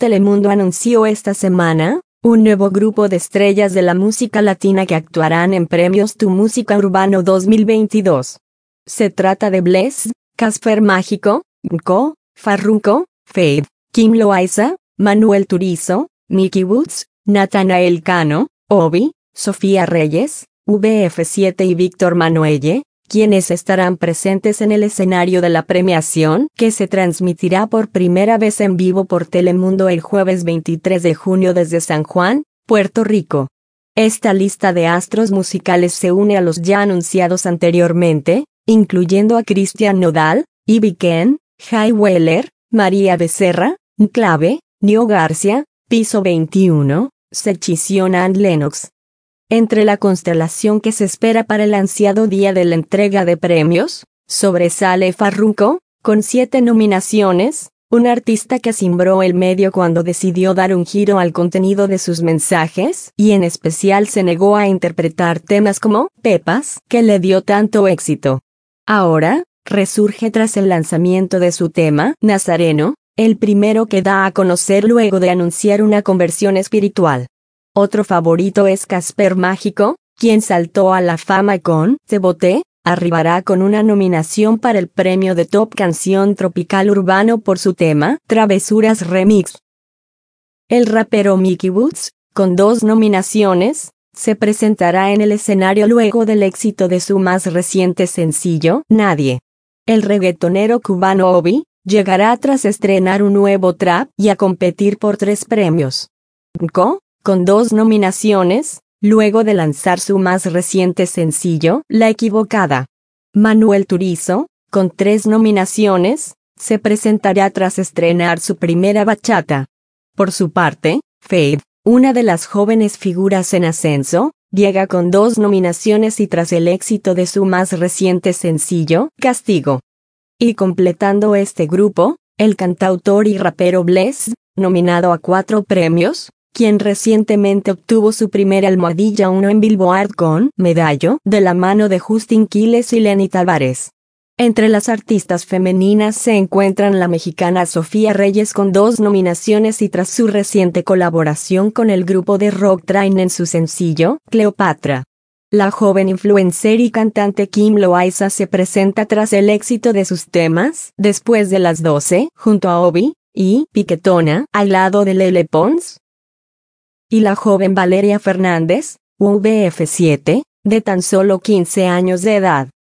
Telemundo anunció esta semana un nuevo grupo de estrellas de la música latina que actuarán en Premios Tu Música Urbano 2022. Se trata de Bless, Casper Mágico, Bko, Farruko, Feid, Kim Loaiza, Manuel Turizo, Mickey Woods, Natanael Cano, Obi, Sofía Reyes, VF7 y Víctor Manuelle, quienes estarán presentes en el escenario de la premiación, que se transmitirá por primera vez en vivo por Telemundo el jueves 23 de junio desde San Juan, Puerto Rico. Esta lista de astros musicales se une a los ya anunciados anteriormente, incluyendo a Cristian Nodal, Ivy Queen, Jay Wheeler, María Becerra, Nclave, Nio Garcia, Piso 21, Sechición and Lennox. Entre la constelación que se espera para el ansiado día de la entrega de premios, sobresale Farruko, con 7 nominaciones, un artista que cimbró el medio cuando decidió dar un giro al contenido de sus mensajes y en especial se negó a interpretar temas como Pepas, que le dio tanto éxito. Ahora, resurge tras el lanzamiento de su tema, Nazareno, el primero que da a conocer luego de anunciar una conversión espiritual. Otro favorito es Casper Mágico, quien saltó a la fama con Te Boté, arribará con una nominación para el premio de Top Canción Tropical Urbano por su tema, Travesuras Remix. El rapero Mickey Woods, con 2 nominaciones, se presentará en el escenario luego del éxito de su más reciente sencillo, Nadie. El reggaetonero cubano Obi, llegará tras estrenar un nuevo trap y a competir por 3 premios. Bko, con 2 nominaciones, luego de lanzar su más reciente sencillo, La Equivocada. Manuel Turizo, con 3 nominaciones, se presentará tras estrenar su primera bachata. Por su parte, Feid, una de las jóvenes figuras en ascenso, llega con 2 nominaciones y tras el éxito de su más reciente sencillo, Castigo. Y completando este grupo, el cantautor y rapero Bless, nominado a 4 premios, quien recientemente obtuvo su primera almohadilla 1 en Billboard con Medallo, de la mano de Justin Quiles y Lenny Tavares. Entre las artistas femeninas se encuentran la mexicana Sofía Reyes con 2 nominaciones y tras su reciente colaboración con el grupo de rock Train en su sencillo, Cleopatra. La joven influencer y cantante Kim Loaiza se presenta tras el éxito de sus temas, Después de las 12, junto a Obi, y Piquetona, al lado de Lele Pons. Y la joven Valeria Fernández, VF7, de tan solo 15 años de edad,